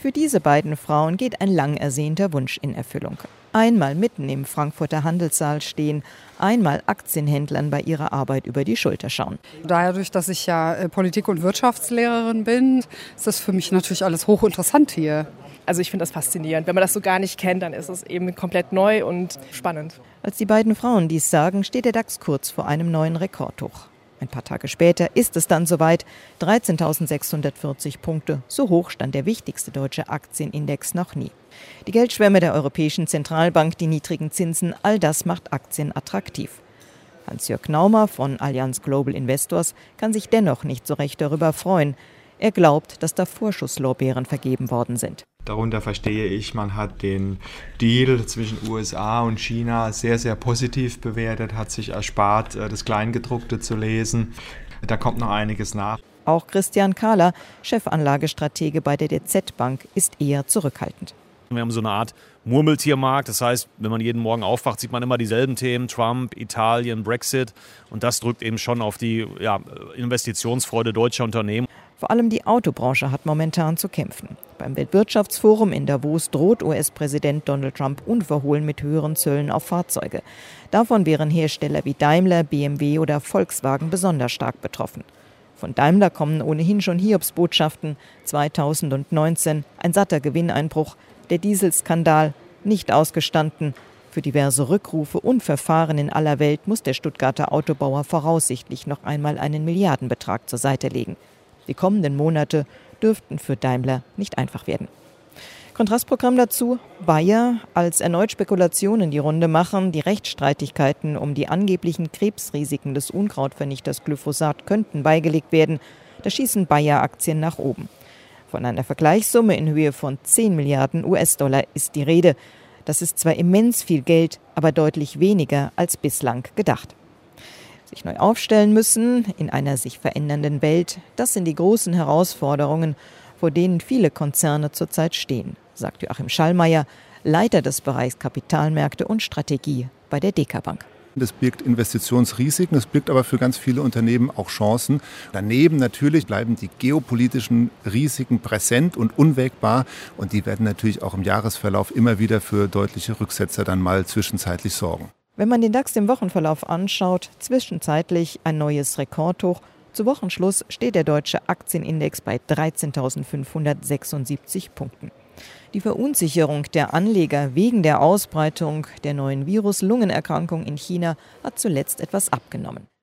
Für diese beiden Frauen geht ein lang ersehnter Wunsch in Erfüllung. Einmal mitten im Frankfurter Handelssaal stehen, einmal Aktienhändlern bei ihrer Arbeit über die Schulter schauen. Dadurch, dass ich ja Politik- und Wirtschaftslehrerin bin, ist das für mich natürlich alles hochinteressant hier. Also ich finde das faszinierend. Wenn man das so gar nicht kennt, dann ist es eben komplett neu und spannend. Als die beiden Frauen dies sagen, steht der DAX kurz vor einem neuen Rekordhoch. Ein paar Tage später ist es dann soweit, 13.640 Punkte, so hoch stand der wichtigste deutsche Aktienindex noch nie. Die Geldschwemme der Europäischen Zentralbank, die niedrigen Zinsen, all das macht Aktien attraktiv. Hans-Jörg Naumer von Allianz Global Investors kann sich dennoch nicht so recht darüber freuen. Er glaubt, dass da Vorschusslorbeeren vergeben worden sind. Darunter verstehe ich, man hat den Deal zwischen USA und China sehr, sehr positiv bewertet, hat sich erspart, das Kleingedruckte zu lesen. Da kommt noch einiges nach. Auch Christian Kahler, Chefanlagestratege bei der DZ Bank, ist eher zurückhaltend. Wir haben so eine Art Murmeltiermarkt. Das heißt, wenn man jeden Morgen aufwacht, sieht man immer dieselben Themen. Trump, Italien, Brexit. Und das drückt eben schon auf die Investitionsfreude deutscher Unternehmen. Vor allem die Autobranche hat momentan zu kämpfen. Beim Weltwirtschaftsforum in Davos droht US-Präsident Donald Trump unverhohlen mit höheren Zöllen auf Fahrzeuge. Davon wären Hersteller wie Daimler, BMW oder Volkswagen besonders stark betroffen. Von Daimler kommen ohnehin schon Hiobsbotschaften. 2019 ein satter Gewinneinbruch, der Dieselskandal nicht ausgestanden. Für diverse Rückrufe und Verfahren in aller Welt muss der Stuttgarter Autobauer voraussichtlich noch einmal einen Milliardenbetrag zur Seite legen. Die kommenden Monate dürften für Daimler nicht einfach werden. Kontrastprogramm dazu: Bayer, als erneut Spekulationen die Runde machen, die Rechtsstreitigkeiten um die angeblichen Krebsrisiken des Unkrautvernichters Glyphosat könnten beigelegt werden. Da schießen Bayer-Aktien nach oben. Von einer Vergleichssumme in Höhe von 10 Milliarden US-Dollar ist die Rede. Das ist zwar immens viel Geld, aber deutlich weniger als bislang gedacht. Sich neu aufstellen müssen in einer sich verändernden Welt, das sind die großen Herausforderungen, vor denen viele Konzerne zurzeit stehen, sagt Joachim Schallmeier, Leiter des Bereichs Kapitalmärkte und Strategie bei der DK Bank. Das birgt Investitionsrisiken, das birgt aber für ganz viele Unternehmen auch Chancen. Daneben natürlich bleiben die geopolitischen Risiken präsent und unwägbar und die werden natürlich auch im Jahresverlauf immer wieder für deutliche Rücksetzer dann mal zwischenzeitlich sorgen. Wenn man den DAX im Wochenverlauf anschaut, zwischenzeitlich ein neues Rekordhoch. Zu Wochenschluss steht der deutsche Aktienindex bei 13.576 Punkten. Die Verunsicherung der Anleger wegen der Ausbreitung der neuen Virus-Lungenerkrankung in China hat zuletzt etwas abgenommen.